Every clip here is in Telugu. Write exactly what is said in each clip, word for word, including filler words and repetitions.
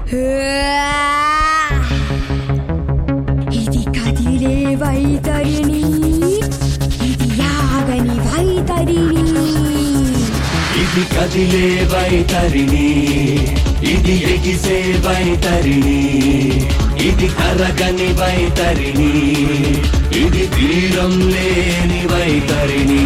ఇది కదిలే వైతరిణి, ఇది యాగని వైతరిణి. ఇది కదిలే వైతరిణి, ఇది ఎగిసే వైతరిణి, ఇది కరగని వైతరిణి, ఇది తీరం లేని వైతరిణి.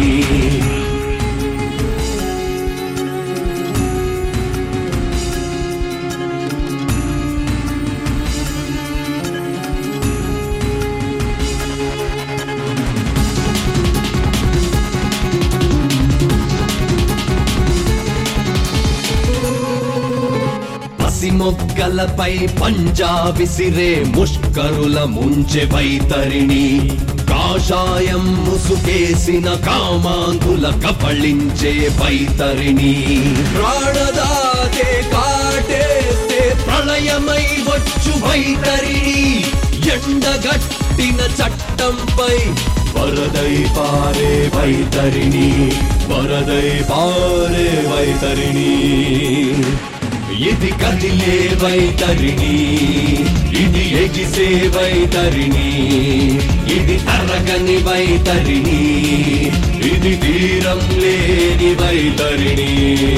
మొగ్గలపై పంజా విసిరే ముష్కరుల ముంచె వైతరిణి, కాషాయం ముసుకేసిన కామాంధుల కబళించే వైతరిణి, ప్రాణదాతే కాటేస్తే ప్రళయమై వచ్చు వైతరిణి, ఎండగట్టిన చట్టంపై వరదై పారే వైతరిణి, వరదై పారే వైతరిణి. ఇది కదిలే వైతరిణి, ఇది ఎగిసే వైతరిణి, ఇది తరగని వైతరిణి, ఇది తీరం లేని వైతరిణి.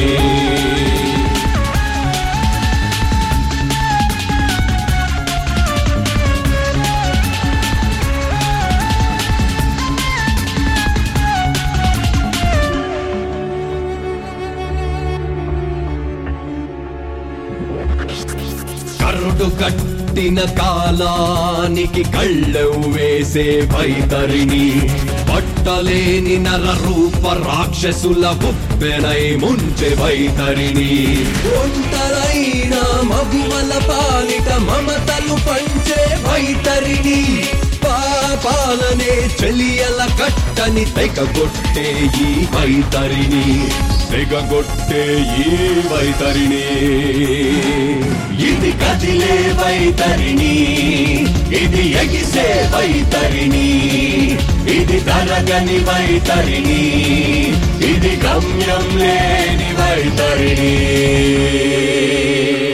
కరుడు కట్టిన కాలానికి కళ్ళెవు వేసే వైతరిణి, పట్టలేని నర రూప రాక్షసుల ఉప్పెనై ముంచె వైతరిణి, ఒంటరైన మగువల పాలిట మమతలు పంచే వైతరిని, పాపాలనే చెలియల కట్టని తెగగొట్టే ఈ వైతరిని, తెగగొట్టే ఈ వైతరిని. ఇది కదిలే వైతరిని, ఇది ఎగిసే వైతరిని, ఇది తరగని వైతరిని, ఇది గమ్యం లేని వైతరిని.